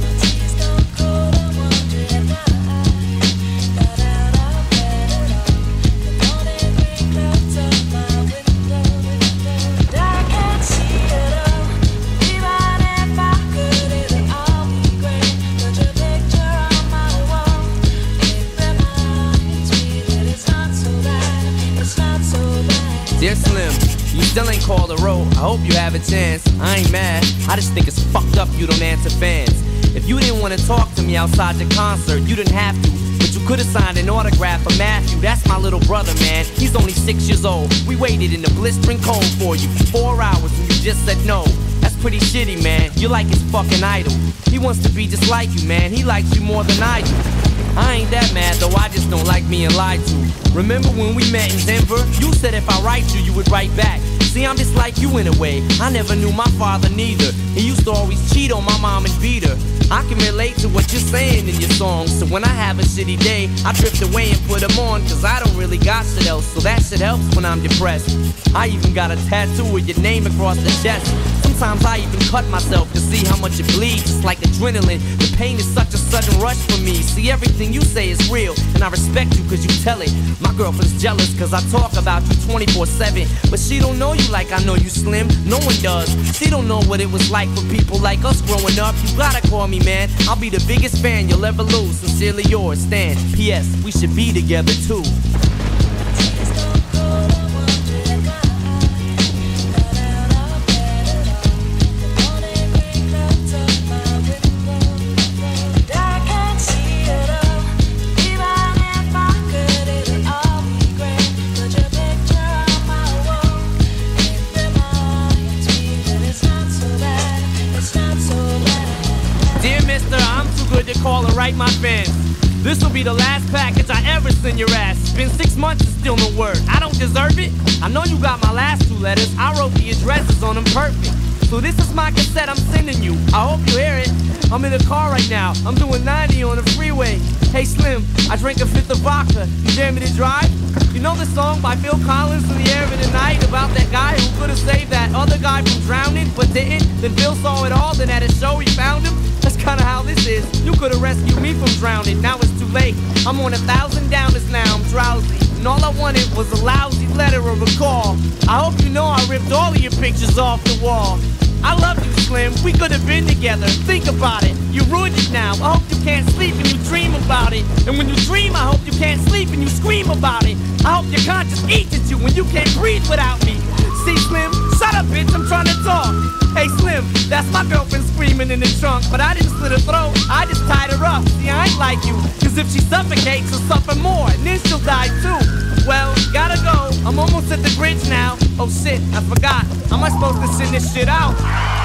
Dear Slim, you still ain't called a row. I hope you have a chance. I ain't mad, I just think it's fucked up you don't answer fans. If you didn't want to talk to me outside your concert, you didn't have to. But you could've signed an autograph for Matthew. That's my little brother, man. He's only six years old. We waited in the blistering cold for you for four hours and you just said no. That's pretty shitty, man. You're like his fucking idol. He wants to be just like you, man. He likes you more than I do. I ain't that mad, though I just don't like being lied to. Remember when we met in Denver? You said if I write you, you would write back. See, I'm just like you in a way. I never knew my father neither. He used to always cheat on my mom and beat her. I can relate to what you're saying in your songs. So when I have a shitty day, I drift away and put them on. Cause I don't really got shit else. So that shit helps when I'm depressed. I even got a tattoo with your name across the chest. Sometimes I even cut myself to see how much it bleeds. It's like adrenaline. The pain is such a sudden rush for me. See, everything you say is real, and I respect you cause you tell it. My girlfriend's jealous cause I talk about you twenty-four seven. But she don't know you like I know you, Slim. No one does. She don't know what it was like for people like us growing up. You gotta call me, man. I'll be the biggest fan you'll ever lose. Sincerely yours, Stan. P S. We should be together too. Call and write my fans. This'll be the last package I ever send your ass. It's been six months and still no word. I don't deserve it. I know you got my last two letters. I wrote the addresses on them perfect. So this is my cassette I'm sending you. I hope you hear it. I'm in the car right now. I'm doing ninety on the freeway. Hey Slim, I drank a fifth of vodka. You dare me to drive? You know the song by Phil Collins, In the Air of the Night, about that guy who could have saved that other guy from drowning, but didn't? Then Phil saw it all, then at a show he found him. That's kinda how this is. You could've rescued me from drowning, now it's too late. I'm on a thousand downers now, I'm drowsy. And all I wanted was a lousy letter or a call. I hope you know I ripped all of your pictures off the wall. I love you, Slim, we could've been together. Think about it, you ruined it now. I hope you can't sleep and you dream about it. And when you dream, I hope you can't sleep and you scream about it. I hope your conscience eats at you when you can't breathe without me. See, Slim, shut up, bitch, I'm trying to talk. Hey, Slim, that's my girlfriend screaming in the trunk. But I didn't slit her throat, I just tied her up. See, I ain't like you, cause if she suffocates, she'll suffer more, and then she'll die too. Well, gotta go, I'm almost at the bridge now. Oh shit, I forgot, how am I supposed to send this shit out?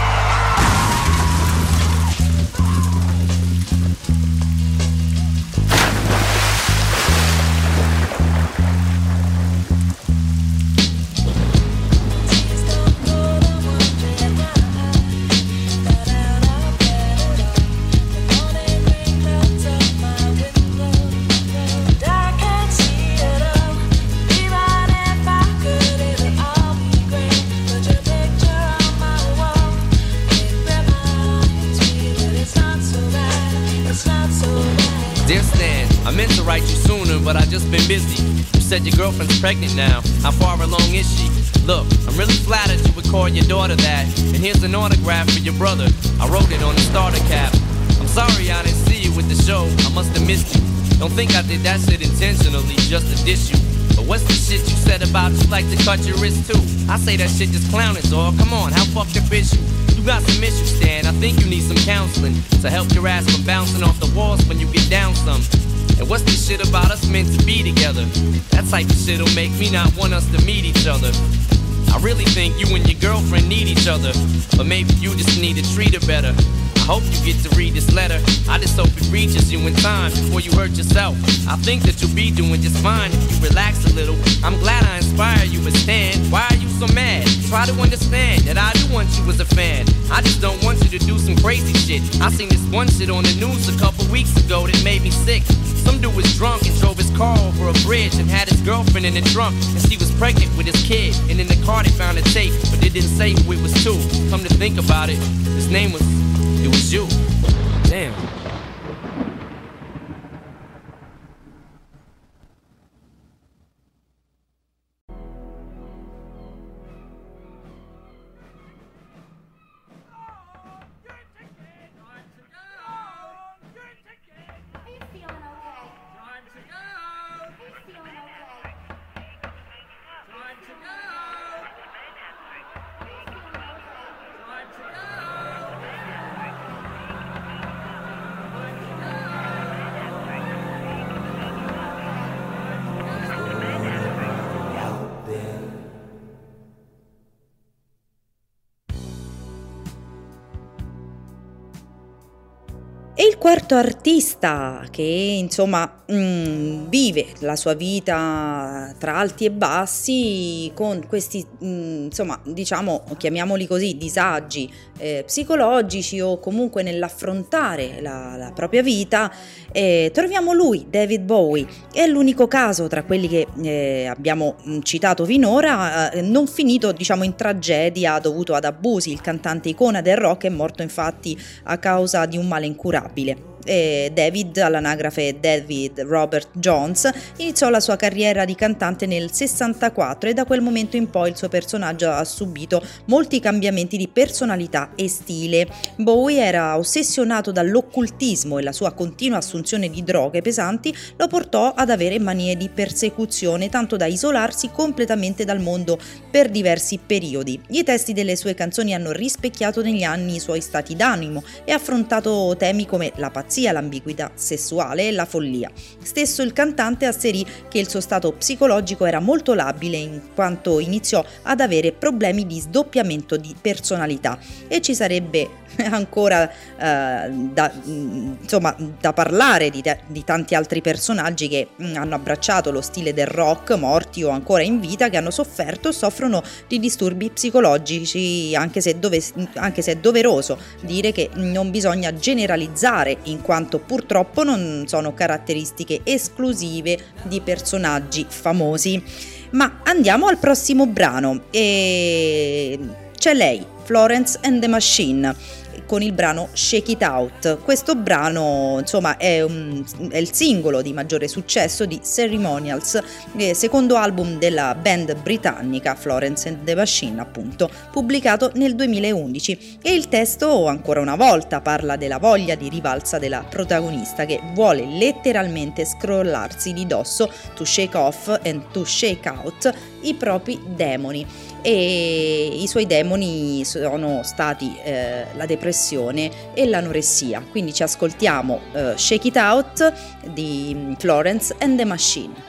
But I just been busy. You said your girlfriend's pregnant now. How far along is she? Look, I'm really flattered you would call your daughter that. And here's an autograph for your brother. I wrote it on the starter cap. I'm sorry I didn't see you with the show. I must have missed you. Don't think I did that shit intentionally just to diss you. But what's the shit you said about you like to cut your wrist too? I say that shit just clowning, dog. Come on, how fucked up is you? You got some issues, Stan. I think you need some counseling to help your ass from bouncing off the walls when you get down some. And what's this shit about us meant to be together? That type of shit'll make me not want us to meet each other. I really think you and your girlfriend need each other, but maybe you just need to treat her better. I hope you get to read this letter. I just hope it reaches you in time before you hurt yourself. I think that you'll be doing just fine if you relax a little. I'm glad I inspire you, but Stan, why are you so mad? Try to understand that I do want you as a fan. I just don't want you to do some crazy shit. I seen this one shit on the news a couple weeks ago that made me sick. Some dude was drunk and drove his car over a bridge and had his girlfriend in the trunk, and she was pregnant with his kid. And in the car they found a tape, but they didn't say who it was to. Come to think about it, his name was, it was you. Damn. E il quarto artista che insomma mh, vive la sua vita tra alti e bassi con questi mh, insomma diciamo chiamiamoli così disagi eh, psicologici o comunque nell'affrontare la, la propria vita, eh, troviamo lui, David Bowie. È l'unico caso tra quelli che eh, abbiamo citato finora eh, non finito diciamo in tragedia dovuto ad abusi. Il cantante icona del rock è morto infatti a causa di un male incurabile. E David, all'anagrafe David Robert Jones, iniziò la sua carriera di cantante nel sessantaquattro e da quel momento in poi il suo personaggio ha subito molti cambiamenti di personalità e stile. Bowie era ossessionato dall'occultismo e la sua continua assunzione di droghe pesanti lo portò ad avere manie di persecuzione, tanto da isolarsi completamente dal mondo per diversi periodi. I testi delle sue canzoni hanno rispecchiato negli anni i suoi stati d'animo e affrontato temi come la pazzia, l'ambiguità sessuale e la follia. Stesso il cantante asserì che il suo stato psicologico era molto labile in quanto iniziò ad avere problemi di sdoppiamento di personalità, e ci sarebbe ancora eh, da, insomma, da parlare di, te, di tanti altri personaggi che mh, hanno abbracciato lo stile del rock, morti o ancora in vita, che hanno sofferto o soffrono di disturbi psicologici, anche se, dove, anche se è doveroso dire che non bisogna generalizzare, in quanto purtroppo non sono caratteristiche esclusive di personaggi famosi. Ma andiamo al prossimo brano, e c'è lei, Florence and the Machine, con il brano Shake It Out. Questo brano insomma è, un, è il singolo di maggiore successo di Ceremonials, eh, secondo album della band britannica Florence and the Machine, appunto, pubblicato nel duemilaundici. E il testo ancora una volta parla della voglia di rivalsa della protagonista, che vuole letteralmente scrollarsi di dosso, to shake off and to shake out, i propri demoni. E i suoi demoni sono stati eh, la depressione e l'anoressia. Quindi ci ascoltiamo eh, Shake It Out di Florence and the Machine.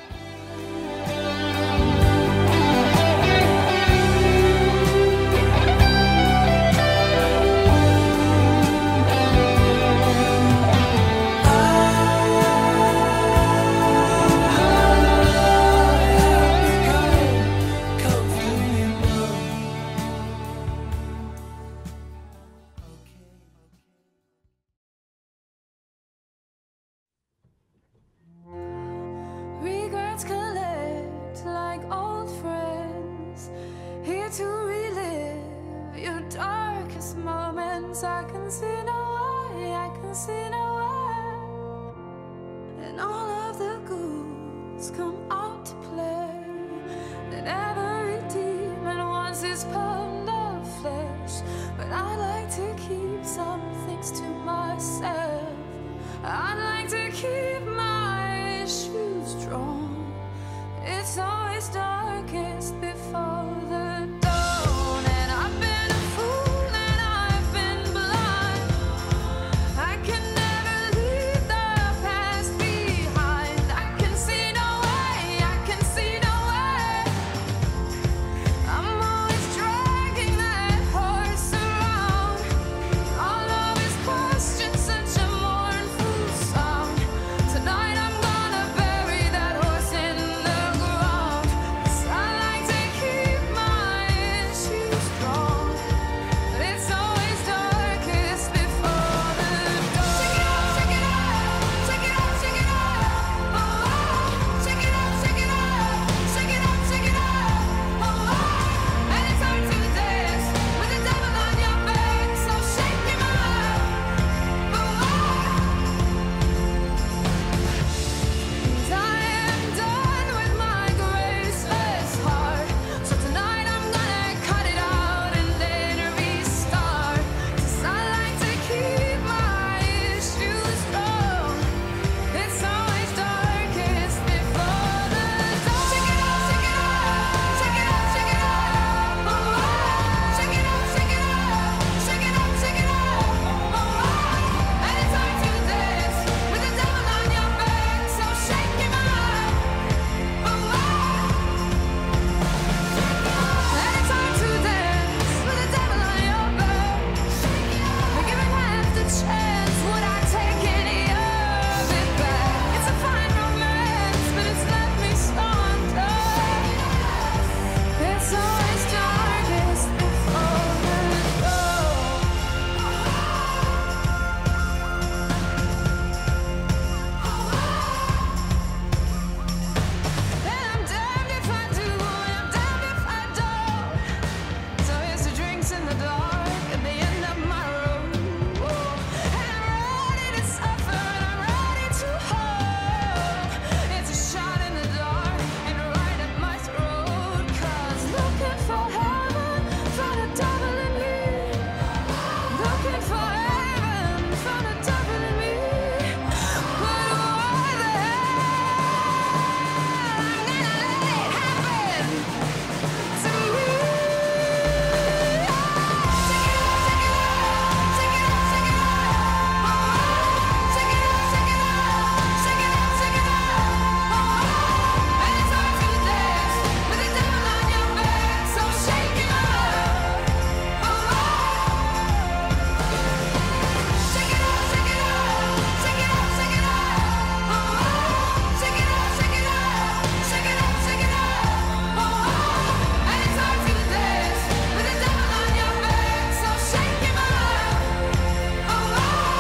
I can see no way, I can see no way. And all of the ghouls come out to play. And every demon wants his pound of flesh. But I like to keep some things to myself. I'd like to keep my shoes strong. It's always always darkest before the dawn. And I've been a fool and I've been blind. I can never leave the past behind. I can see no way, I can see no way. I'm always dragging that horse around. All of his questions, such a mournful sound. Tonight I'm gonna bury that horse in the ground. 'Cause I like to keep my issues strong, but it's always darkest before the dawn. Shake it up, shake it up, shake it up, oh, oh. Shake it up, shake it up, shake it up, shake it up, oh, oh. And it's hard to dance with the devil on your back, so shake him up, oh, oh. I am done with my graceless heart, so tonight I'm gonna cut it out and later restart. 'Cause I like to keep my issues strong. It's always darkest before the dawn. Shake it up, shake it up, shake it up, shake it up, oh, oh. Shake it up, shake it up, shake it up, shake it up, oh, oh. And it's hard to dance with the devil on your back, so shake him up, oh, oh. And it's hard to dance with the devil on your back. But given half the chance, would I take any of it back? It's a fine romance, but it's left me stunned. It's always darkest before the dawn. And I'm damned if I do, and I'm damned if I don't. So here's to drinks in the dark at the end of my road. And I'm ready to suffer, and I'm ready to hope. It's a shot in the dark and right at my throat. 'Cause looking for heaven, found a devil in me. Looking for heaven, found a devil in me. But why the hell I'm gonna let it happen to me? Shake it up, shake it up, shake it up, shake it up, oh, oh. Shake it up, shake it up, shake it up, shake it up, oh, oh. And it's hard to dance with the devil on your back, so shake him up, oh, oh. Shake it up, shake it up, shake it up, shake it up, oh, oh. Shake it up, shake it up, shake it up, shake it up, oh, oh. And it's hard to dance with the devil on your back, so shake him up, oh, oh.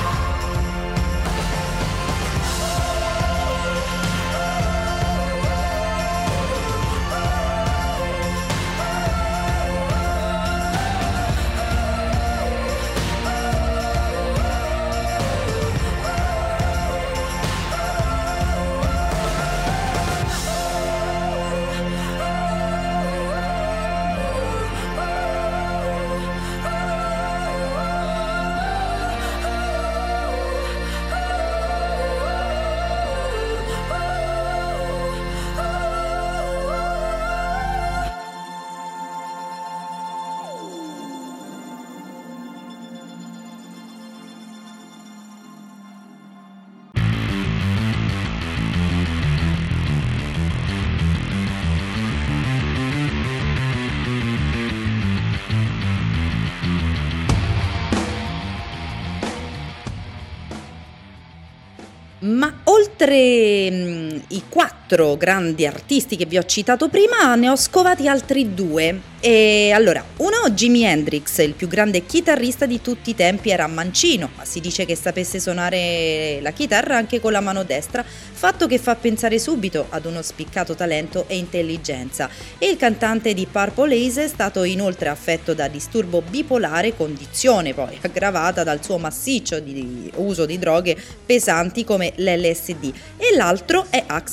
Ma oltre mh, i quattro grandi artisti che vi ho citato prima, ne ho scovati altri due. E allora, uno, Jimi Hendrix, il più grande chitarrista di tutti i tempi, era mancino, ma si dice che sapesse suonare la chitarra anche con la mano destra, fatto che fa pensare subito ad uno spiccato talento e intelligenza. E il cantante di Purple Haze è stato inoltre affetto da disturbo bipolare, condizione poi aggravata dal suo massiccio di uso di droghe pesanti come l'L S D. E l'altro è Axl Rose,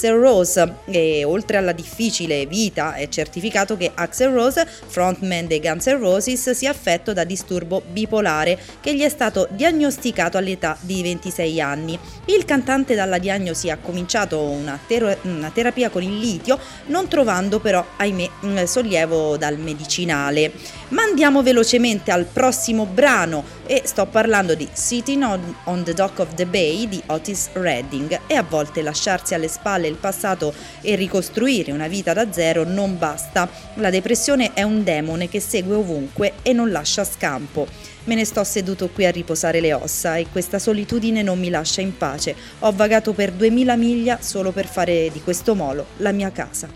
Rose, e oltre alla difficile vita è certificato che Axl Rose, frontman dei Guns N' Roses, sia affetto da disturbo bipolare che gli è stato diagnosticato all'età di ventisei anni. Il cantante dalla diagnosi ha cominciato una, ter- una terapia con il litio, non trovando però, ahimè, sollievo dal medicinale. Ma andiamo velocemente al prossimo brano e sto parlando di Sitting on, on the Dock of the Bay di Otis Redding. E a volte lasciarsi alle spalle il passato e ricostruire una vita da zero non basta. La depressione è un demone che segue ovunque e non lascia scampo. Me ne sto seduto qui a riposare le ossa e questa solitudine non mi lascia in pace. Ho vagato per duemila miglia solo per fare di questo molo la mia casa.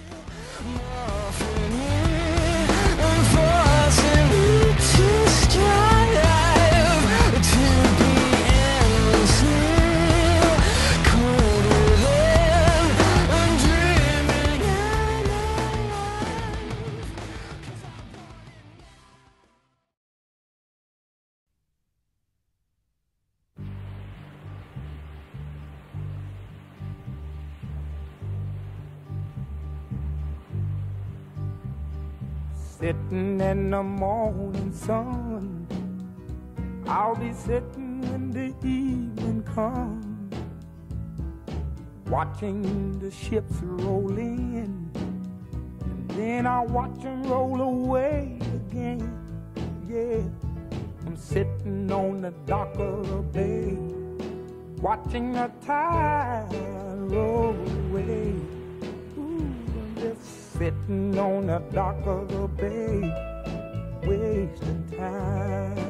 Sitting in the morning sun, I'll be sitting when the evening comes, watching the ships roll in, and then I'll watch them roll away again. Yeah, I'm sitting on the dock of the bay, watching the tide roll away. Ooh, I'm just sitting on the dock of the bay, wasting time.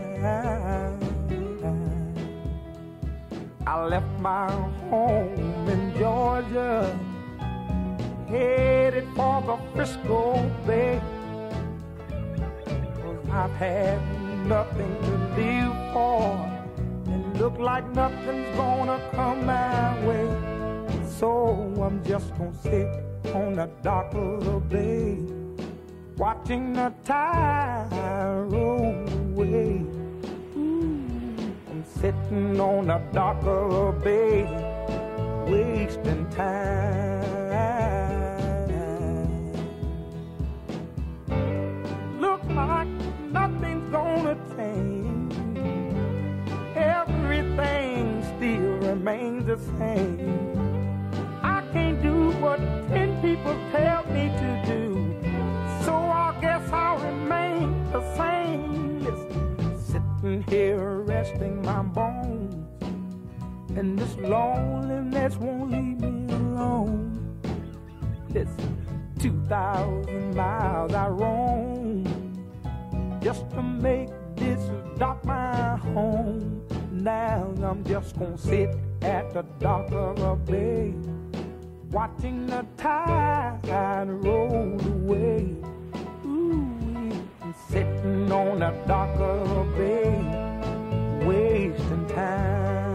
I left my home in Georgia, headed for the Frisco Bay, 'cause I've had nothing to live for, and look like nothing's gonna come my way. So I'm just gonna sit on the dock of the bay, watching the tide roll away. Ooh, I'm sitting on the dock of the bay, wasting time. Look like nothing's gonna change, everything still remains the same. I can't do what ten people tell me to do, so I guess I'll remain the same. Listen, sitting here resting my bones, and this loneliness won't leave me alone. Listen, two thousand miles I roam just to make this dock my home. Now I'm just gonna sit at the dock of a bay, watching the tide roll away. Ooh, I'm sitting on the dock of a bay, wasting time.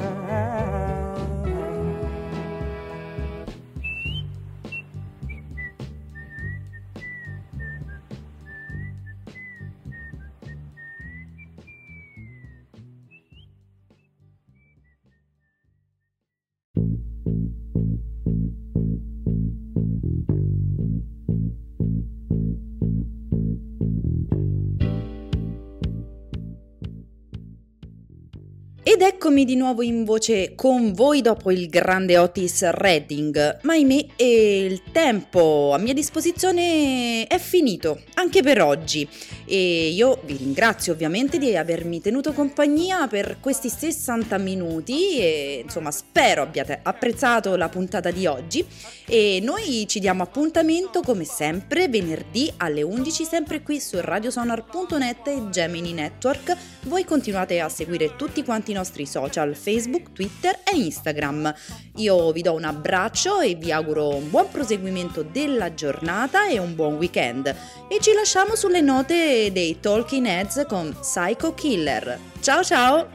Ed eccomi di nuovo in voce con voi dopo il grande Otis Redding, ma ahimè il tempo a mia disposizione è finito, anche per oggi, e io vi ringrazio ovviamente di avermi tenuto compagnia per questi sessanta minuti e insomma spero abbiate apprezzato la puntata di oggi e noi ci diamo appuntamento come sempre venerdì alle undici sempre qui su radiosonar punto net e Gemini Network. Voi continuate a seguire tutti quanti i nostri social Facebook, Twitter e Instagram. Io vi do un abbraccio e vi auguro un buon proseguimento della giornata e un buon weekend e ci lasciamo sulle note dei Talking Heads con Psycho Killer. Ciao ciao!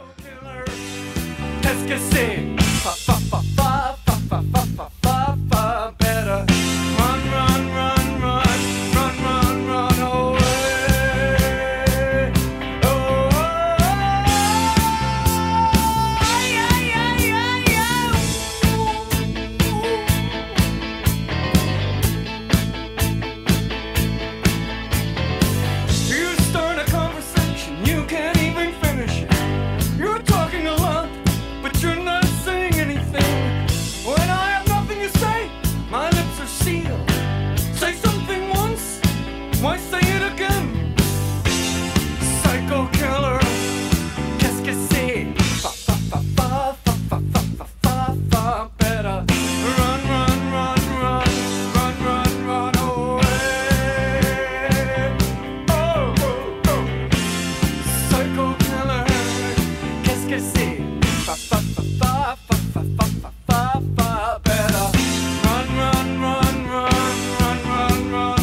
que c'est? Fa fa fa fa fa fa fa fa fa fa. Better run, run, run, run, run, run, run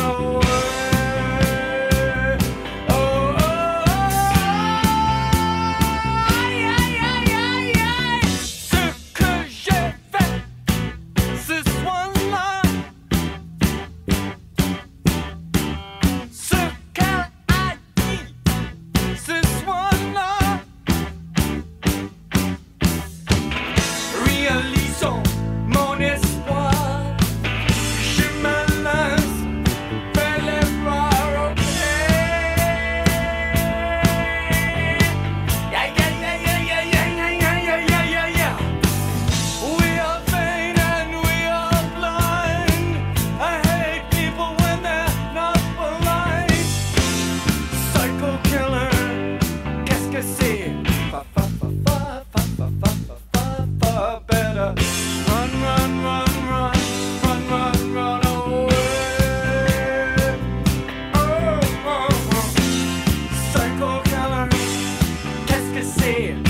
away. Oh, oh, oh, aïe, aïe, aïe, aïe, aïe. Ce que j'ai fait ce soir-là, ce qu'elle a dit ce soir-là, réalisons mon espoir. Je me lance vers les bras, ok. Yeah, yeah, yeah, yeah, yeah, yeah, yeah, yeah, yeah, yeah, yeah. We are vain and we are blind. I hate people when they're not polite. Psycho killer, qu'est-ce que c'est? Fa fa fa fa fa fa fa fa fa fa. Better run, run, run, run, run, run, run away. Oh, oh, oh. Psycho killer, qu'est-ce que c'est?